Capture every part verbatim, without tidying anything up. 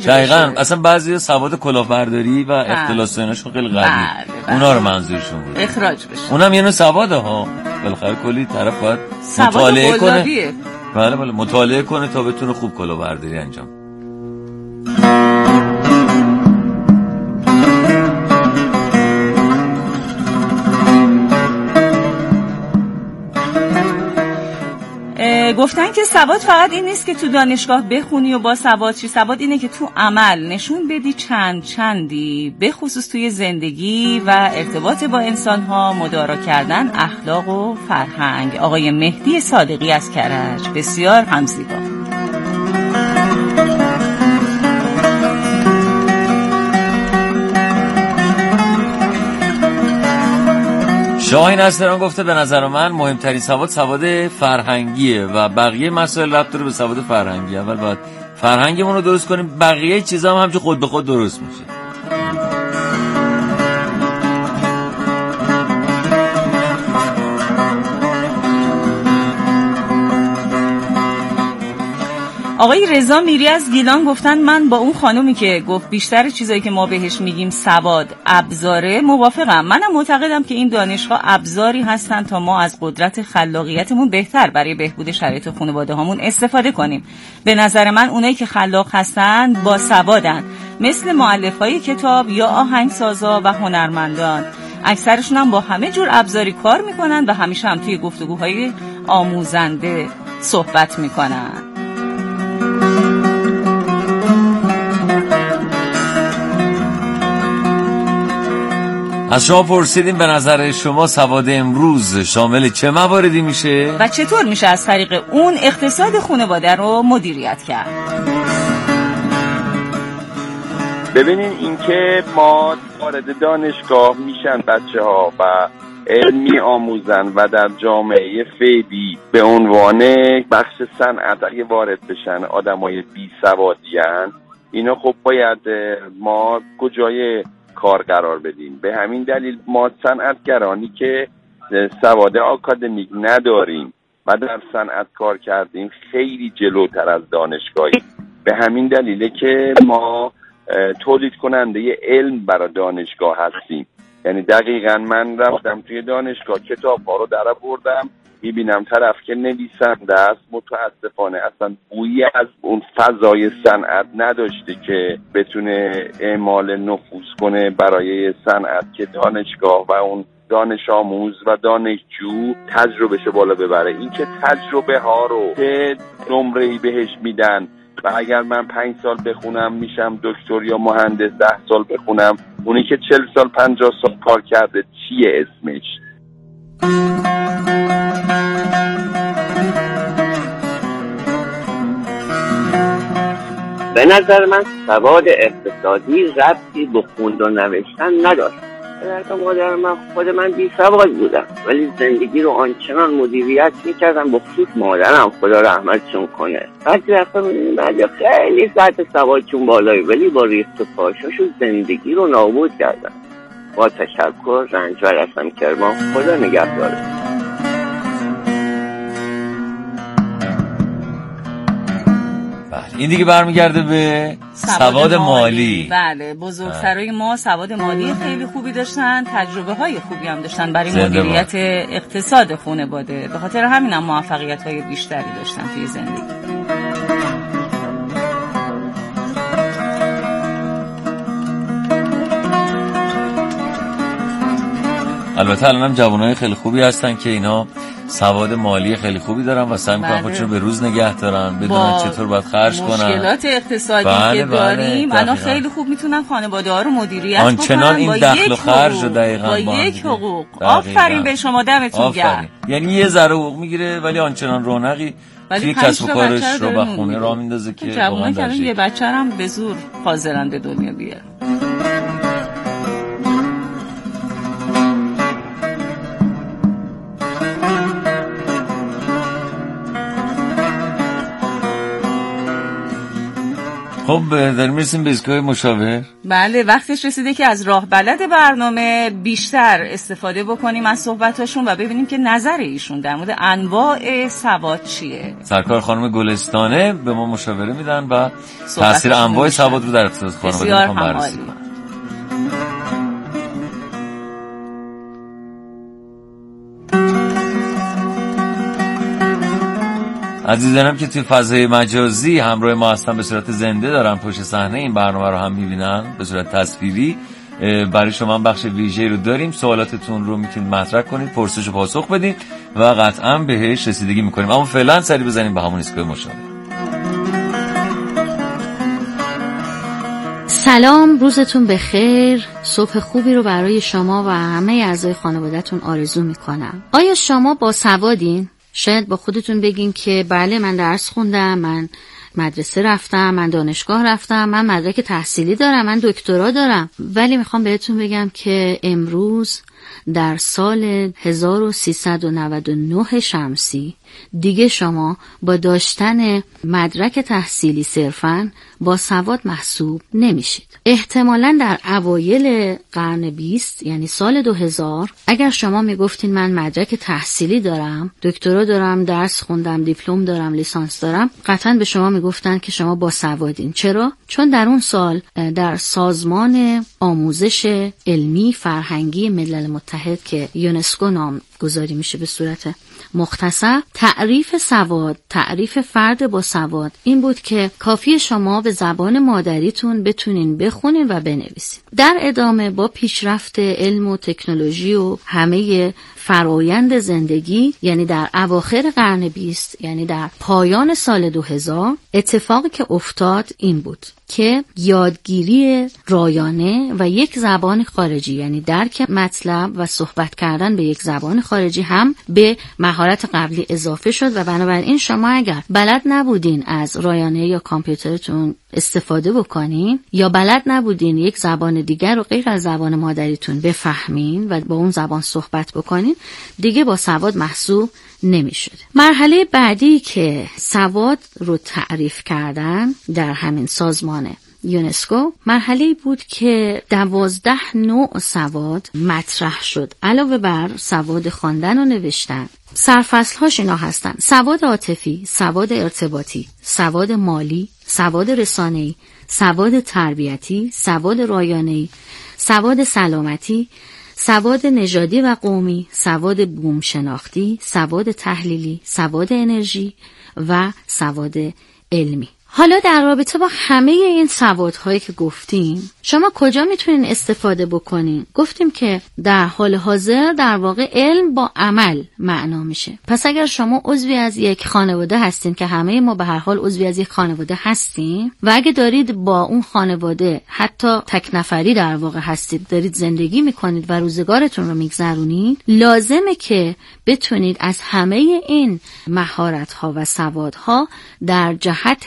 رایج دقیقاً اصلا بعضی سواد کلاهبرداری و اختلاس ایناشون خیلی قوی اونا رو منظورشون بود اخراج بشه. اونم یه نوع سواده ها، بالاخره کلی طرف باید مطالعه کنه. بله بله مطالعه کنه تا بتونه خوب کلاهبرداری انجام. گفتن که سواد فقط این نیست که تو دانشگاه بخونی و با سواد چی، سواد اینه که تو عمل نشون بدی چند چندی، به خصوص توی زندگی و ارتباط با انسان‌ها، مدارا کردن اخلاق و فرهنگ. آقای مهدی صادقی از کرج، بسیار همزیبا. شاهین استران گفته به نظر من مهمترین سواد سواد فرهنگیه و بقیه مسائل ربط داره به سواد فرهنگی. اول باید فرهنگمون رو درست کنیم، بقیه چیزا هم همچون خود به خود درست میشه. آقای رضا میری از گیلان گفتن من با اون خانومی که گفت بیشتر چیزایی که ما بهش میگیم سواد ابزاره موافقم. منم معتقدم که این دانش‌ها ابزاری هستن تا ما از قدرت خلاقیتمون بهتر برای بهبود شرایط خانواده هامون استفاده کنیم. به نظر من اونایی که خلاق هستن با سوادن، مثل مؤلفای کتاب یا آهنگسازا و هنرمندان. اکثرشون هم با همه جور ابزاری کار میکنن و همیشه هم توی گفتگوهای آموزنده صحبت میکنن. از شما پرسیدیم به نظر شما سواد امروز شامل چه مواردی میشه و چطور میشه از طریق اون اقتصاد خانواده رو مدیریت کرد. ببینین اینکه ما وارد دانشگاه میشن بچه ها و علمی آموزن و در جامعه فعلی به عنوان بخش صنعت اگه وارد بشن آدمای بی سوادیان، اینا خب باید ما کجای کار قرار بدیم. به همین دلیل ما صنعتگرانی که سواد آکادمیک نداریم و در صنعت کار کردیم خیلی جلوتر از دانشگاهی. به همین دلیله که ما تولید کننده علم برای دانشگاه هستیم. یعنی دقیقاً من رفتم توی دانشگاه کتاب ها رو در آوردم، میبینم طرف که نویسنده است متاسفانه اصلا بویی از اون فضای صنعت نداشته که بتونه اعمال نفوذ کنه برای صنعت که دانشگاه و اون دانش آموز و دانشجو تجربهشو بالا ببره. این که تجربه ها رو که نمره‌ای بهش میدن و اگر من پنج سال بخونم میشم دکتر یا مهندس، ده سال بخونم اونی که چل سال پنجاه سال کار کرده چیه اسمش؟ به نظر من سواد اقتصادی ربطی به خوندن و نوشتن نداشت. در مادر من خود من بی سواد بودم ولی زندگی رو آنچنان مدیریت میکردم، با خصوص مادرم خدا رحمتشون کنه. بعضی وقتا میبینیم بعضی خیلی سطح سوادشون بالایی ولی با ریخت و پاشاشون زندگی رو نابود کردن. با تشکر، رنجور هستم کرمان، خدا نگهداره. این دیگه برمیگرده به سواد, سواد مالی. مالی بله، بزرگسرای ما سواد مالی خیلی خوبی داشتن، تجربه های خوبی هم داشتن برای مدیریت اقتصاد خانواده. به خاطر همین هم موفقیت های بیشتری داشتن توی زندگی. البته الان هم جوانای خیلی خوبی هستن که اینا سواد مالی خیلی خوبی دارن و سعی میکنن خودشون به روز نگه دارن، بدونن چطور باید خرج کنن. مشکلات اقتصادی بله که داریم بله الان خیلی خوب میتونن خانواده ها رو مدیریت کنن. آنچنان این دخل و خرج رو دقیقاً با یک حقوق. آفرین به شما، دمتون گرم. یعنی یه ذره حقوق میگیره ولی آنچنان رونقی توی کسب و کارش رو با خونه راه میندازه که جوونا که یه بچه هم به زور حاضرن به دنیا بیارن. خب خب داریم میرسیم به ایستگاه مشاور. بله وقتش رسیده که از راه بلد برنامه بیشتر استفاده بکنیم از صحبتاشون و ببینیم که نظر ایشون در مورد انواع سواد چیه. سرکار خانم گلستانه به ما مشاوره میدن و تاثیر انواع سواد رو در اقتصاد خانواده میخوام بررسی کنم. عزیزانم که توی فضای مجازی همراه ما هستن به صورت زنده دارن پشت صحنه این برنامه رو هم میبینن به صورت تصویری. برای شما هم بخش ویژه‌ای رو داریم، سوالاتتون رو میتونید مطرح کنید، پرسش و پاسخ بدید و قطعا بهش رسیدگی میکنیم. اما فعلا سری بزنیم به همون ایستگاه مشاور. سلام، روزتون بخیر. صبح خوبی رو برای شما و همه اعضای خانواده‌تون آرزو میکنم. آیا شما با سوادین؟ شاید با خودتون بگین که بله من درس خوندم، من مدرسه رفتم، من دانشگاه رفتم، من مدرک تحصیلی دارم، من دکترا دارم، ولی میخوام بهتون بگم که امروز در سال هزار و سیصد و نود و نه شمسی دیگه شما با داشتن مدرک تحصیلی صرفاً با سواد محسوب نمیشید. احتمالاً در اوایل قرن بیست یعنی سال دو هزار اگر شما میگفتین من مدرک تحصیلی دارم، دکترا دارم، درس خوندم، دیپلم دارم، لیسانس دارم، قطعاً به شما میگفتن که شما با سوادین. چرا؟ چون در اون سال در سازمان آموزش علمی فرهنگی ملل متحد که یونسکو نام گذاری میشه به صورت مختصر، تعریف سواد، تعریف فرد با سواد این بود که کافی شما به زبان مادریتون بتونین بخونین و بنویسین. در ادامه با پیشرفت علم و تکنولوژی و همه فرایند زندگی، یعنی در اواخر قرن بیست، یعنی در پایان سال دو هزار، اتفاقی که افتاد این بود که یادگیری رایانه و یک زبان خارجی، یعنی درک مطلب و صحبت کردن به یک زبان خارجی هم به مهارت قبلی اضافه شد و بنابراین شما اگر بلد نبودین از رایانه یا کامپیوترتون استفاده بکنین یا بلد نبودین یک زبان دیگر رو غیر از زبان مادریتون بفهمین و با اون زبان صحبت بکنین، دیگه با سواد محسوب نمی شد. مرحله بعدی که سواد رو تعریف کردن در همین سازمان یونسکو مرحله بود که دوازده نوع سواد مطرح شد. علاوه بر سواد خواندن و نوشتن، سرفصل‌هاش اینا هستن: سواد عاطفی، سواد ارتباطی، سواد مالی، سواد رسانه‌ای، سواد تربیتی، سواد رایانه‌ای، سواد سلامتی، سواد نژادی و قومی، سواد بوم شناختی، سواد تحلیلی، سواد انرژی و سواد علمی. حالا در رابطه با همه این سوادهایی که گفتیم شما کجا میتونین استفاده بکنین؟ گفتیم که در حال حاضر در واقع علم با عمل معنا میشه. پس اگر شما عضوی از یک خانواده هستین که همه ما به هر حال عضوی از یک خانواده هستیم و اگه دارید با اون خانواده حتی تک نفری در واقع هستید، دارید زندگی میکنید و روزگارتون رو میگذرونید، لازمه که بتونید از همه این مهارت‌ها و سوادها در جهت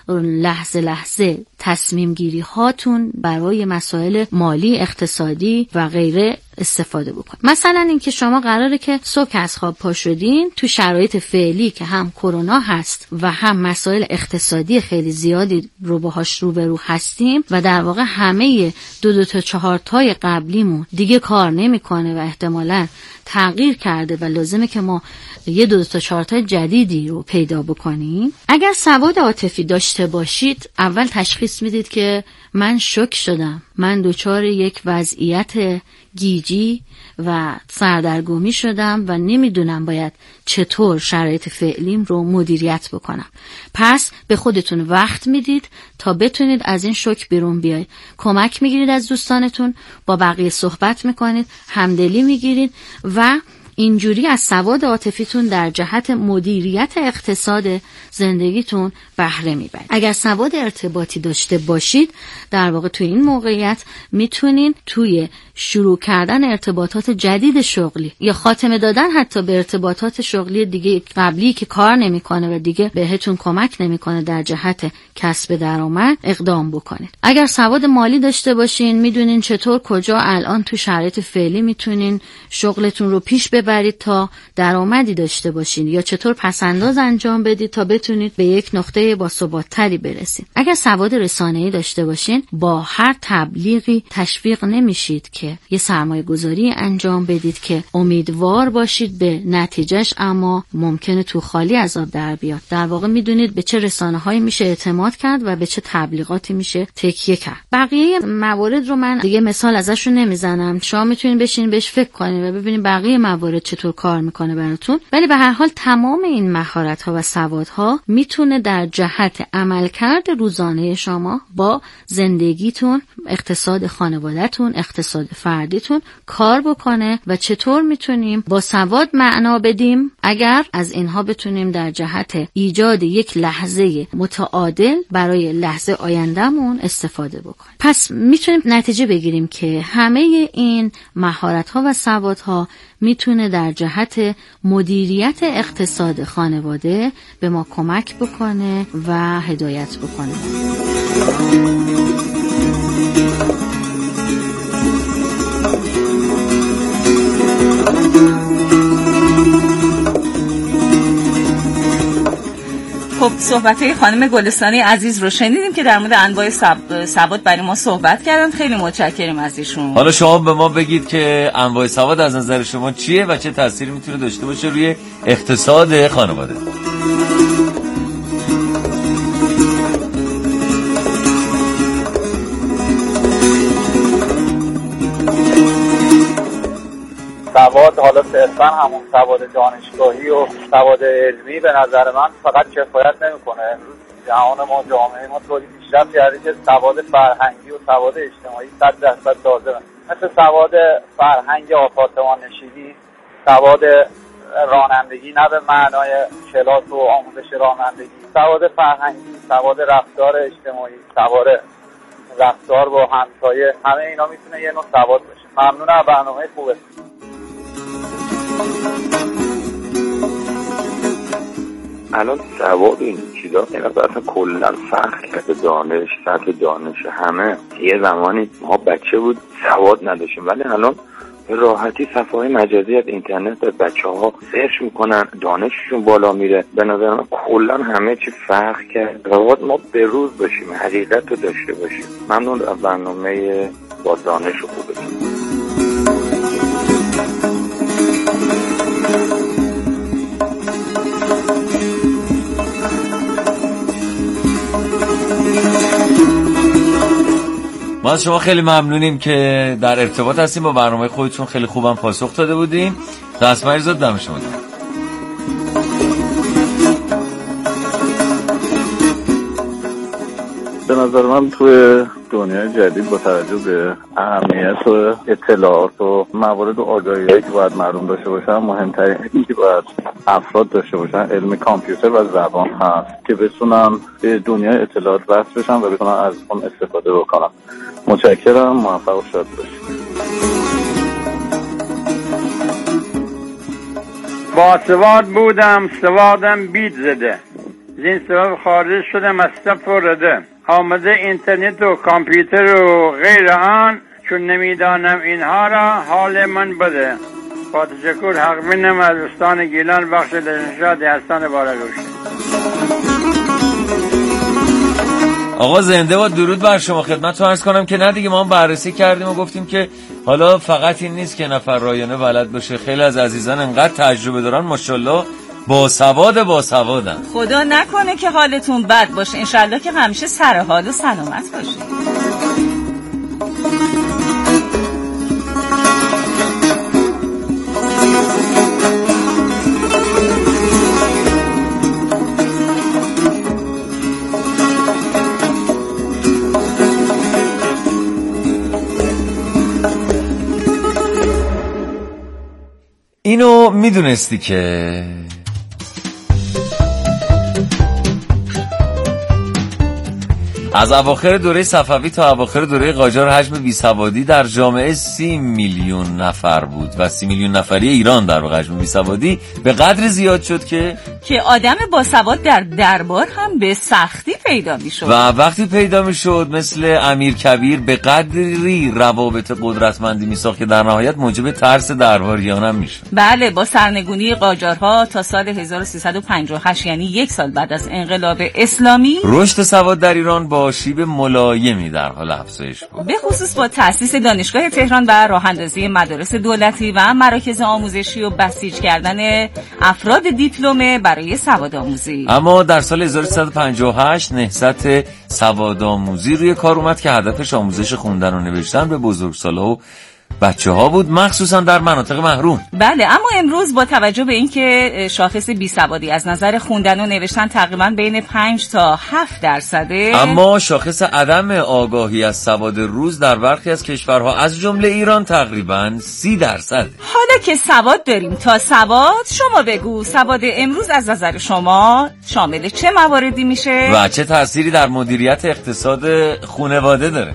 لحظه لحظه تصمیم گیری هاتون برای مسائل مالی، اقتصادی و غیره استفاده بکن. مثلا اینکه شما قراره که صبح از خواب پا شدین، تو شرایط فعلی که هم کرونا هست و هم مسائل اقتصادی خیلی زیادی رو باهاش روبرو هستیم و در واقع همه دو دو تا چهار تای قبلیمون دیگه کار نمیکنه و احتمالاً تغییر کرده و لازمه که ما یه دو, دو تا چهار تا جدیدی رو پیدا بکنیم. اگر سواد عاطفی داشته باشید، اول تشخیص میدید که من شوک شدم، من دچار یک وضعیت گیجی و سردرگمی شدم و نمیدونم باید چطور شرایط فعلیم رو مدیریت بکنم. پس به خودتون وقت میدید تا بتونید از این شوک بیرون بیاید. کمک میگیرید از دوستانتون، با بقیه صحبت میکنید، همدلی میگیرید و اینجوری از سواد عاطفیتون در جهت مدیریت اقتصاد زندگیتون بهره میبرید. اگر سواد ارتباطی داشته باشید، در واقع توی این موقعیت میتونین توی شروع کردن ارتباطات جدید شغلی یا خاتمه دادن حتی به ارتباطات شغلی دیگه قبلی که کار نمیکنه و دیگه بهتون کمک نمیکنه در جهت کسب درآمد اقدام بکنید. اگر سواد مالی داشته باشین، میدونین چطور کجا الان تو شرایط فعلی میتونین شغلتون رو پیش ببرید ببرید تا درآمدی داشته باشین یا چطور پسنداز انجام بدید تا بتونید به یک نقطه باثبات‌تری برسید. اگر سواد رسانه‌ای داشته باشین با هر تبلیغی تشویق نمیشید که یه سرمایه گذاری انجام بدید که امیدوار باشید به نتیجهش اما ممکنه تو خالی از آب در بیاد. در واقع میدونید به چه رسانه‌هایی میشه اعتماد کرد و به چه تبلیغاتی میشه تکیه کرد. بقیه موارد رو من دیگه مثال ازشون نمیزنم، شما میتونید بشین بهش فکر کنید و ببینید بقیه موارد چطور کار میکنه براتون. ولی به هر حال تمام این مهارت‌ها و سوادها میتونه در جهت عملکرد روزانه شما با زندگیتون، اقتصاد خانواده‌تون، اقتصاد فردیتون کار بکنه و چطور میتونیم با سواد معنا بدیم اگر از اینها بتونیم در جهت ایجاد یک لحظه متعادل برای لحظه آیندهمون استفاده بکنیم. پس میتونیم نتیجه بگیریم که همه این مهارت‌ها و سوادها میتونه در جهت مدیریت اقتصاد خانواده به ما کمک بکنه و هدایت بکنه. خب صحبت‌های خانم گلستانی عزیز رو شنیدیم که در مورد انواع سواد برای ما صحبت کردن. خیلی متشکریم از ایشون. حالا شما به ما بگید که انواع سواد از نظر شما چیه و چه تأثیری میتونه داشته باشه روی اقتصاد خانواده. سواد حالا صرفا همون سواد دانشگاهی و سواد علمی به نظر من فقط کفایت نمیکنه. امروز جهان ما، جامعه ما طوری پیشرفت کرده که سواد فرهنگی و سواد اجتماعی صد درصد لازمه. مثل سواد فرهنگ آپارتمان نشینی، سواد رانندگی نه به معنای کلاس و آموزش رانندگی، سواد فرهنگی، سواد رفتار اجتماعی، سواد رفتار با همسایه، همه اینا میتونه یه نوع سواد باشه. ممنونم از برنامه خوبه. الان سواد این چیزا اینا اصلا کلا فرق کرده، دانش، سطح دانش همه. یه زمانی ما بچه بود سواد نداشتیم ولی الان به راحتی صفحه‌های مجازی از اینترنت بچه‌ها سرچ میکنن، دانششون بالا میره. به نظر من کلا همه چی فرق کرد. سواد ما به روز باشیم، حقیقت رو داشته باشیم. ممنون از برنامه با دانش خوبتون. ما از شما خیلی ممنونیم که در ارتباط هستیم با برنامه خودتون. خیلی خوبم پاسخ داده بودین. دست مریضات دم شما دیم. به نظر من توی دنیای جدید با توجه به اهمیت و اطلاعات و موارد و آگاهی‌هایی که باید مردم داشته باشن، مهمترین اینی که باید افراد داشته باشن علم کامپیوتر و زبان هست که بتونن به دنیای اطلاعات وصل بشن و بتونن از اون استفاده بکنن. متشکرم، موفق و شاد باشید. با سواد بودم سوادم بید زده، زین سبب خارج شدم از صف و رده. آمده اینترنت و کامپیوتر و غیر آن، چون نمیدانم اینها را حال من بده. با تشکر حق منم از استان گیلان، بخش لشنشاد حسن بارگوش. آقا زنده با درود بر شما. خدمت رو عرض کنم که نه دیگه ما هم بررسی کردیم و گفتیم که حالا فقط این نیست که نفر رایانه بلد باشه، خیلی از عزیزان انقدر تجربه دارن ماشاءالله، با سواد با سوادن. خدا نکنه که حالتون بد باشه، انشالله که همیشه سر حال و سلامت باشید. اینو میدونستی که از اواخر دوره صفوی تا اواخر دوره قاجار حجم بیسوادی در جامعه سی میلیون نفر بود و سی میلیون نفری ایران در واقع حجم بیسوادی به قدر زیاد شد که که آدم باسواد در دربار هم به سختی پیدا میشد و وقتی پیدا میشد مثل امیر کبیر به قدری روابط قدرتمندی میساخت که در نهایت موجب ترس درباریان هم میشد. بله، با سرنگونی قاجارها تا سال هزار و سیصد و پنجاه و هشت یعنی یک سال بعد از انقلاب اسلامی رشد سواد در ایران با شیب ملایمی در حال افزایش بود، به خصوص با تأسیس دانشگاه تهران و راه اندازی مدارس دولتی و مراکز آموزشی و بسیج کردن افراد دیپلمه برای سوادآموزی. اما در سال هزار و سیصد و پنجاه و هشت نهضت سوادآموزی روی کار اومد که هدفش آموزش خوندن و نوشتن به بزرگسال‌ها و بچه ها بود، مخصوصا در مناطق محروم. بله، اما امروز با توجه به اینکه شاخص بیسوادی از نظر خوندن و نوشتن تقریبا بین پنج تا هفت درصده، اما شاخص عدم آگاهی از سواد روز در برخی از کشورها از جمله ایران تقریبا سی درصد. حالا که سواد داریم تا سواد، شما بگو سواد امروز از نظر شما شامل چه مواردی میشه و چه تأثیری در مدیریت اقتصاد خانواده داره؟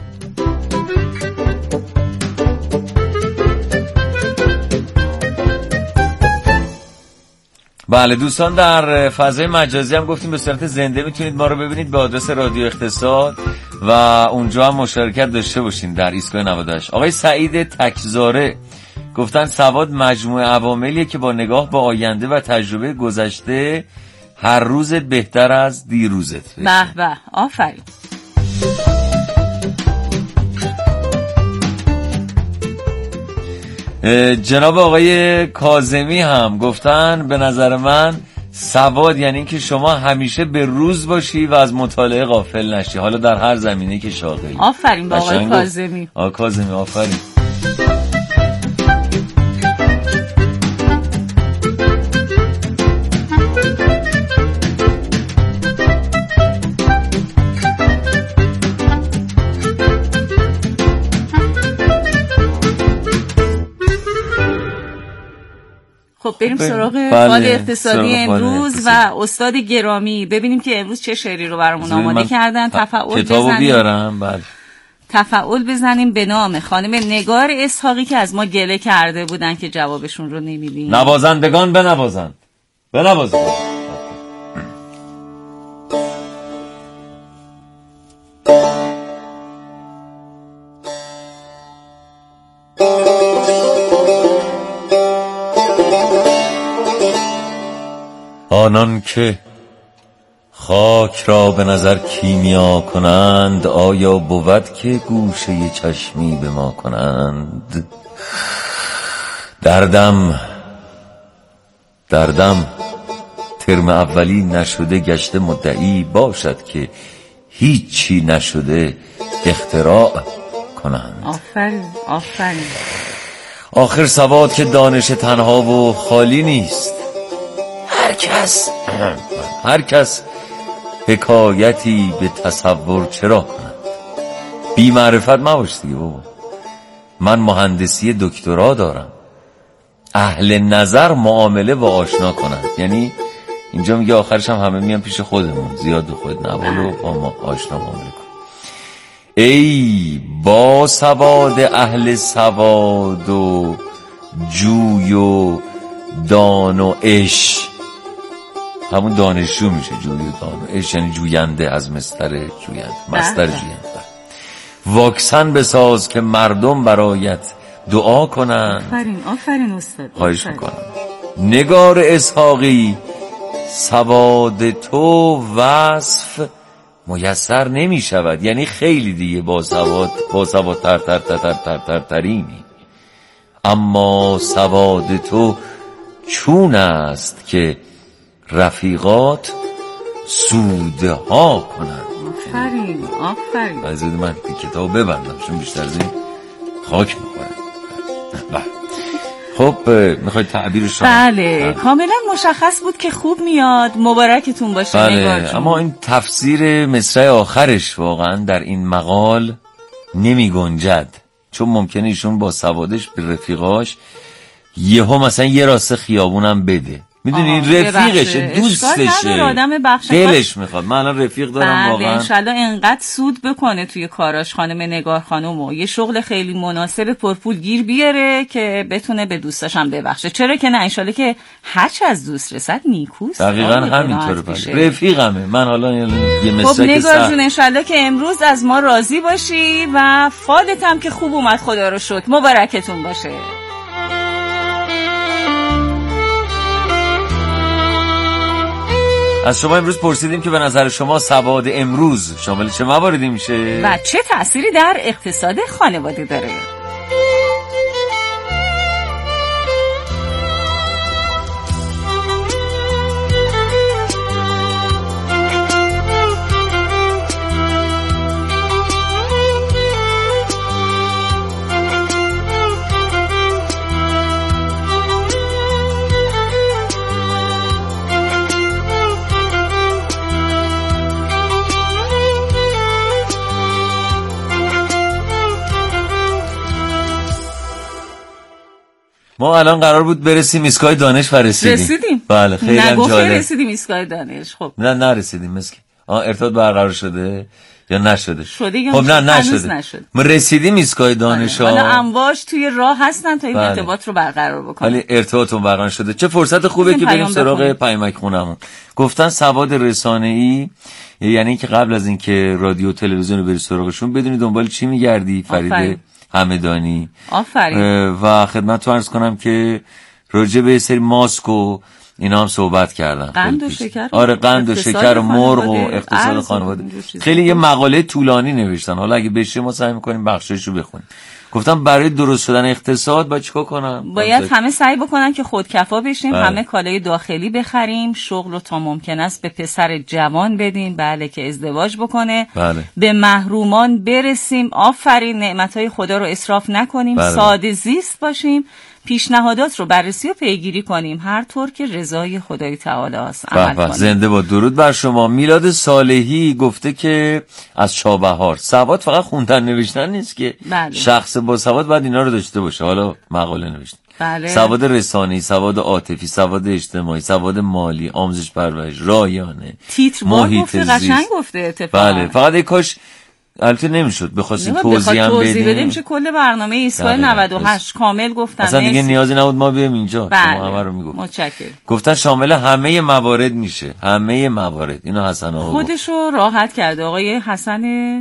بله دوستان، در فضای مجازی هم گفتیم به صورت زنده میتونید ما رو ببینید به آدرس رادیو اقتصاد و اونجا هم مشارکت داشته باشین در ایستگاه نود و هشت. آقای سعید تکزاره گفتن سواد مجموعه عواملیه که با نگاه به آینده و تجربه گذشته هر روز بهتر از دیروزت. به به، آفرین. جناب آقای کاظمی هم گفتن به نظر من سواد یعنی که شما همیشه به روز باشی و از مطالعه غافل نشی، حالا در هر زمینه که شاغلی. آفرین با آقای کاظمی. آقای کاظمی آفرین. خب بریم سراغ فعال اقتصادی امروز و استاد گرامی، ببینیم که امروز چه شعری رو برامون آماده کردن. تفاعل کتابو بیارم. بله، تفاعل بزنیم به نام خانم نگار اسحاقی که از ما گله کرده بودن که جوابشون رو نمیدیم. نوازندگان بنوازند، بنوازند. آنان که خاک را به نظر کیمیا کنند، آیا بود که گوشه چشمی به ما کنند؟ دردم دردم ترم اولی نشده گشته مدعی، باشد که هیچی نشده اختراع کنند. آفرین آفرین. آخر سواد که دانش تنها و خالی نیست، هر کس هر کس حکایتی به تصور چرا کند؟ بی معرفت مباش دیگه بابا. من مهندسی دکترا دارم، اهل نظر معامله با آشنا کنند. یعنی اینجا میگه آخرش هم همه میان پیش خودمون، زیاد به خود نبالو با ما آشنا معامله کن. ای با سواد اهل سواد و جوی و دان و اش، همون دانشجو میشه جوی و دان و اش یعنی جوینده، از مستر جوینده، مستر جوینده. واکسن بساز که مردم برایت دعا کنن. آفرین آفرین استاد. خواهش میکنم. نگار اسحاقی، سواد تو وصف میسر نمی شود، یعنی خیلی دیگه با سواد با سواد تر تر تر تر تر تر ترینی، اما سواد تو چون است که رفیقات سوده ها کنند. آفرین آفرین. بذارید من کتاب ببندم چون بیشتر از این خاک میخورم. خب میخواید تعبیرش؟ بله کاملا مشخص بود که خوب میاد. مبارکتون باشه. بله. نگار جون. اما این تفسیر مصرع آخرش واقعا در این مقال نمی گنجد، چون ممکنه ایشون با سوادش به رفیقاش یهو مثلا یه راسته خیابونم بده، میدونی رفیقشه، دوستشه، دلش میخواد. من الان رفیق دارم واقعا، انشالله انقدر سود بکنه توی کاراش خانم نگار خانومو، یه شغل خیلی مناسب پرپول گیر بیاره که بتونه به دوستاش هم ببخشه. چرا که نه، انشالله که هرچ از دوست رسد نیکوست. دقیقاً همینطوره. رفیقمه من. حالا یه مسک خب نگار جون انشالله که امروز از ما راضی باشی و فالت هم که خوب اومد، خدا رو شکر، مبارکتون باشه. از شما امروز پرسیدیم که به نظر شما سواد امروز شامل چه مواردی میشه و چه تأثیری در اقتصاد خانواده داره. ما الان قرار بود برسیم ایستگاه دانش و رسیدیم. رسیدیم. بله خیلی هم جالب. رسیدیم ایستگاه دانش. خب نه نرسیدیم مسکی. آ ارتباط برقرار شده یا نشده؟ شده. خب نه نشده. نشد. ما رسیدیم ایستگاه دانش. حالا امواج توی راه هستن تا این بله. ارتباط رو برقرار بکنن. ولی ارتباطمون برقرار شده. چه فرصت خوبه که بریم سراغ پیامک خونمون. گفتن سواد رسانه‌ای یعنی که قبل از اینکه رادیو و تلویزیون رو بری سراغشون بدونی دنبال چی میگردی. فرید همدانی. آفرین. و خدمت تو عرض کنم که راجع به سری ماسک و اینا هم صحبت کردن. قند و شکر. آره قند و شکر و مرغ و اقتصاد خانواده. خیلی یه مقاله طولانی نوشتن. حالا اگه بشه ما سعی می‌کنیم بخشایشو بخونیم. گفتم برای درست شدن اقتصاد باید چیکار کنم؟ باید همه سعی بکنن که خودکفا بشیم، بله. همه کالای داخلی بخریم، شغل رو تا ممکن است به پسر جوان بدیم، بله که ازدواج بکنه، بله. به محرومان برسیم، آفرین، نعمتهای خدا رو اسراف نکنیم، بله. ساده زیست باشیم، پیشنهادات رو بررسی و پیگیری کنیم هر طور که رضای خدای تعالی است. عمل کنیم. زنده باد. درود بر شما. میلاد صالحی گفته که از شابهار سواد فقط خوندن نوشتن نیست که بله. شخص با سواد باید اینا رو داشته باشه. حالا مقاله نوشته. بله. سواد رسانه‌ای، سواد عاطفی، سواد اجتماعی، سواد مالی، آموزش پرورش، رایانه، تیتر محیط زیست. قشنگ گفته اتفاقا. بله فقط یک کاش البته نمیشد بخواستیم توضیح هم بدیم. بدیم چه کل برنامه ایستگاه نود و هشت کامل گفتن. اصلا دیگه نیازی نبود ما بیایم اینجا. بله. شما همه رو میگفتید. متشکرم. گفتن شامل همه موارد میشه. همه موارد. اینو حسن آقا خودشو راحت کرده آقای حسن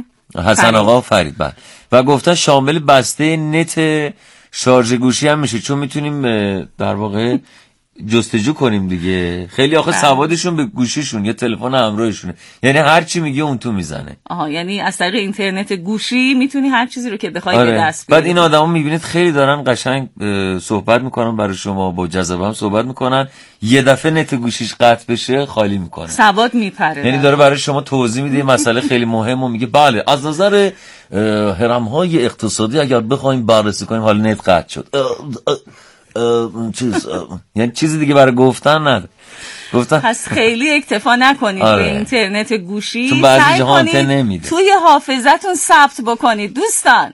حسن آقا فرید. بله. و گفتن شامل بسته نت شارژ گوشی هم میشه، چون میتونیم در واقع جستجو کنیم دیگه. خیلی آخه سوادشون به گوشیشون یا تلفن همراهشونه، یعنی هر چی میگه اون تو میزنه. آها یعنی از طریق اینترنت گوشی میتونی هر چیزی رو که بخوای آره. به دست بیاری. بعد این آدما میبینید خیلی دارن قشنگ صحبت میکنن برای شما، با جذابه هم صحبت میکنن، یه دفعه نت گوشیش قطع بشه خالی میکنه، سواد میپره. یعنی داره برای شما توضیح میده مسئله خیلی مهم و میگه بله از نظر هرم‌های اقتصادی اگر بخوایم بررسی کنیم حالا نت قطع شد چیز یعنی چیزی دیگه برای گفتن نداره. گفتن پس خیلی اکتفا نکنید آره. به اینترنت گوشی، تو بعضی جاها نمیده، توی حافظتون ثبت بکنید دوستان.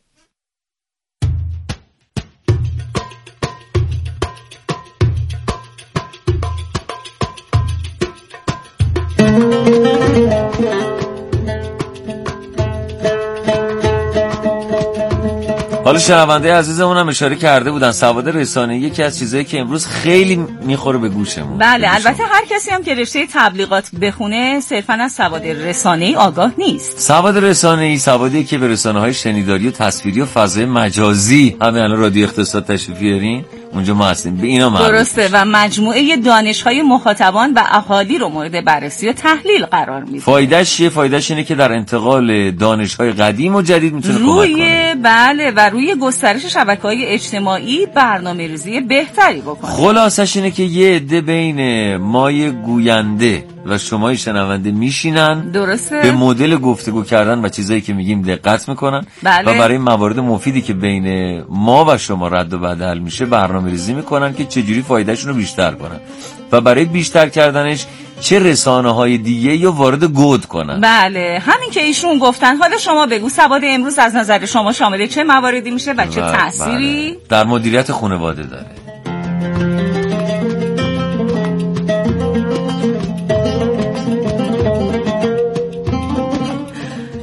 حالا شنونده عزیزمون هم اشاره کرده بودن سواد رسانه‌ای یکی از چیزایی که امروز خیلی میخوره به گوشمون. بله البته هر کسی هم که رشته تبلیغات بخونه صرفاً از سواد رسانه‌ای آگاه نیست. سواد رسانه‌ای سوادی که به رسانه‌های شنیداری و تصویری و فضای مجازی، همین الان رادیو اقتصاد تشریف بیارین اونجا ما هستیم، به اینا مربوط. درسته و مجموعه دانش‌های مخاطبان و اهالی رو مورد بررسی و تحلیل قرار میده. فایدهش چیه؟ فایدهش اینه که در انتقال دانش‌های قدیم و جدید میتونه کمک کنه. بله و روی گسترش شبکه‌های اجتماعی برنامه‌ریزی بهتری بکنه. خلاصش اینه که یه عده بین مای گوینده و شمای شنونده میشینن، درسته، به مدل گفتگو کردن و چیزایی که میگیم دقت میکنن. بله. و برای موارد مفیدی که بین ما و شما رد و بدل میشه برنامه‌ریزی میکنن که چجوری فایدهشون رو بیشتر کنن و برای بیشتر کردنش چه رسانه‌های دیگه یا وارد گود کنن. بله همین که ایشون گفتن. حالا شما بگو سواد امروز از نظر شما شامل چه مواردی میشه و چه تأثیری بله. در مدیریت خانواده داره؟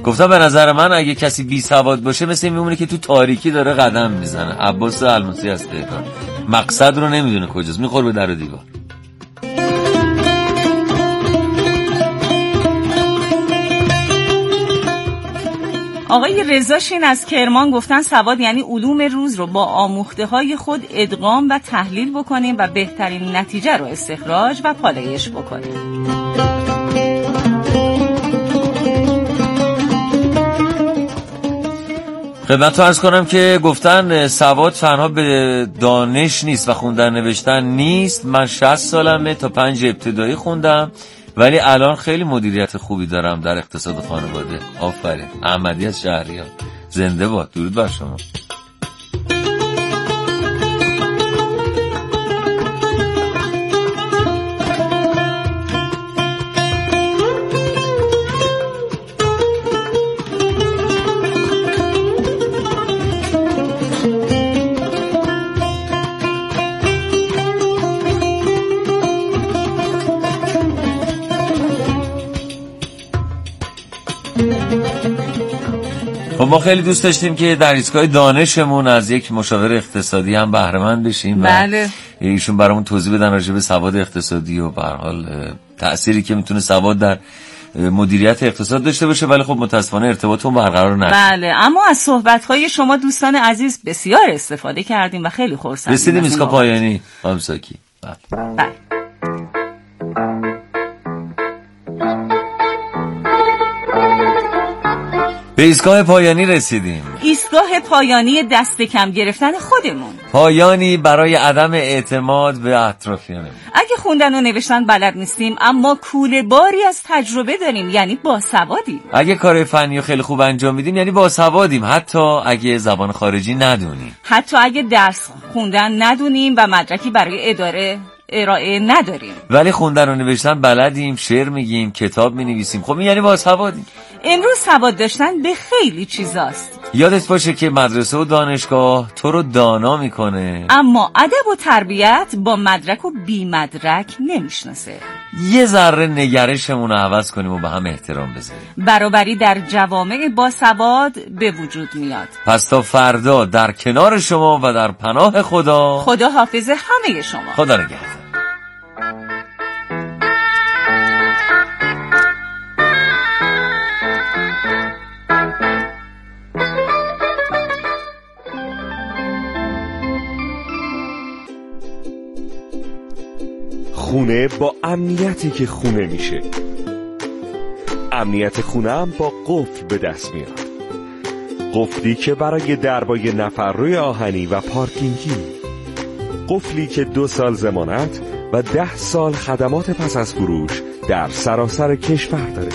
گفتم به نظر من اگه کسی بی سواد باشه مثل میمونه که تو تاریکی داره قدم میزنه. عباس الموسی از تهران. مقصد رو نمیدونه کجاست، میخوره به در و دیوار. آقای رضا شین از کرمان گفتن سواد یعنی علوم روز رو با آموخته های خود ادغام و تحلیل بکنیم و بهترین نتیجه رو استخراج و پالایش بکنیم. خدمتتون عرض کنم که گفتن سواد تنها به دانش نیست و خوندن نوشتن نیست. من شصت سالمه، تا پنج ابتدایی خوندم ولی الان خیلی مدیریت خوبی دارم در اقتصاد خانواده. آفرین. احمدی از شهریار. زنده باد. درود بر شما. خب ما خیلی دوست داشتیم که در ایستگاه دانشمون از یک مشاور اقتصادی هم بهره مند بشیم. بله. و ایشون برامون توضیح بدن راجع به سواد اقتصادی و به هر حال تأثیری که میتونه سواد در مدیریت اقتصاد داشته باشه، ولی خب متاسفانه ارتباطمون برقرار نشد. بله، اما از صحبت‌های شما دوستان عزیز بسیار استفاده کردیم و خیلی خرسندیم. رسیدیم ایستگاه پایانی. خانم ساکی. بله. بله. به ایستگاه پایانی رسیدیم. ایستگاه پایانی دست کم گرفتن خودمون. پایانی برای عدم اعتماد به اطرافیانمون. اگه خوندن و نوشتن بلد نیستیم اما کوله باری از تجربه داریم، یعنی باسوادیم. اگه کار فنی خیلی خوب انجام میدیم یعنی باسوادیم، حتی اگه زبان خارجی ندونیم. حتی اگه درس خوندن ندونیم و مدرکی برای اداره ارائه نداریم، ولی خوندن و نوشتن بلدیم، شعر میگیم، کتاب مینویسیم. خب این یعنی باسوادیم. امروز سواد داشتن به خیلی چیزاست. یادت باشه که مدرسه و دانشگاه تو رو دانا میکنه، اما ادب و تربیت با مدرک و بی مدرک نمیشناسه. یه ذره نگرشمون رو عوض کنیم و به هم احترام بذاریم. برابری در جوامع باسواد به وجود میاد. پس تا فردا در کنار شما و در پناه خدا. خدا حافظ همه شما. خدا نگهدار. خونه با امنیتی که خونه میشه. امنیت خونه هم با قفل به دست میاد. قفلی که برای دربای نفرروی آهنی و پارکینگی، قفلی که دو سال ضمانت و ده سال خدمات پس از فروش در سراسر کشور داره.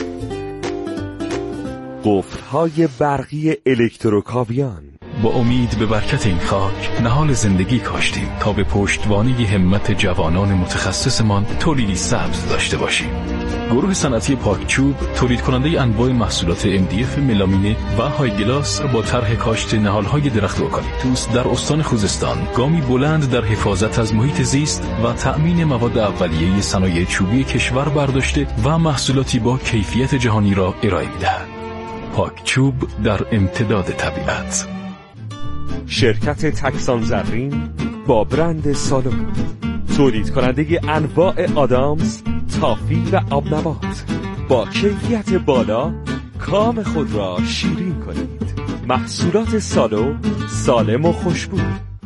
قفل‌های برقی الکتروکاویان. با امید به برکت این خاک نهال زندگی کاشتیم تا به پشتوانه همت جوانان متخصصمان تولیدی سبز داشته باشیم. گروه صنعتی پاکچوب تولید کننده انواع محصولات ام دی اف ملامینه و های گلاس با طرح کاشت نهال‌های درخت اوکالیپتوس در استان خوزستان گامی بلند در حفاظت از محیط زیست و تأمین مواد اولیه صنایع چوبی کشور برداشته و محصولاتی با کیفیت جهانی را ارائه می‌دهد. پاکچوب در امتداد طبیعت. شرکت تکسان زرین با برند سالو تولید کننده انواع آدامز، تافی و آبنبات با کیفیت بالا کام خود را شیرین کنید. محصولات سالو سالم و خوشبو.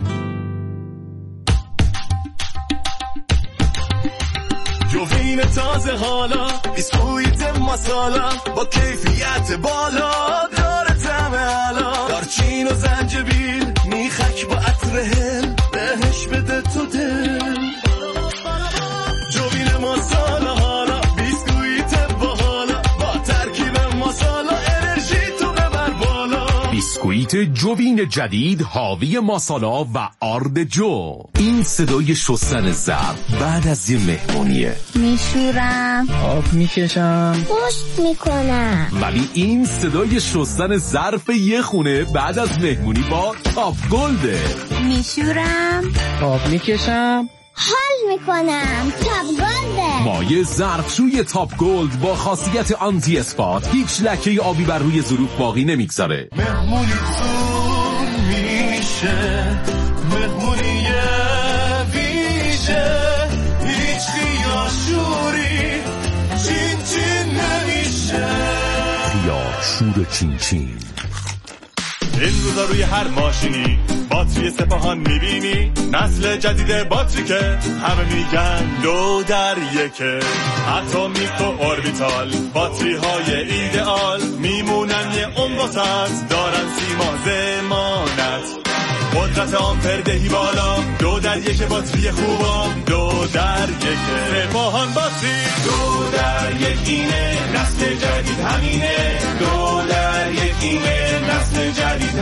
جوین تازه حالا بیسکویت مسالا با کیفیت بالا داره طعم علا، دارچین و زنجبیل میخک با عطر هل بهش بده تو دل. جوین مسالا حالا بیسکویت بالا با ترکیب مسالا انرژی تو ببر بالا. بیسکویت جوین جدید حاوی مسالا و آرد جو. این صدای شستن ظرف بعد از یه مهمونیه. میشورم، آب میکشم، پشت میکنم. ولی این صدای شستن ظرف یه خونه بعد از مهمونی با تاپ گلده. میشورم، آب میکشم، حال میکنم. تاپ گلد. مایع ظرفشوی تاپ گلد با خاصیت آنتی اسپات هیچ لکه آبی بر روی ظروف باقی نمیگذاره. مهمونی تو میشه، مهمونی ویژه، هیچ خیاشوری چین چین نمیشه. خیاشور چین چین. این روزا روی هر ماشینی باتری سپاهان میبینی، نسل جدید باتری که همه میگن دو در یکه. حتی میکو اوربیتال باتری های ایدئال میمونن یه عمر واسط، دارن سیما ضمانت. قدرت آمپر دهی بالا، دو در یک باتری خوبا، دو در یک سپاهان باتری. دو در یک اینه، نسل جدید همینه. دو در یک اینه، نسل جدید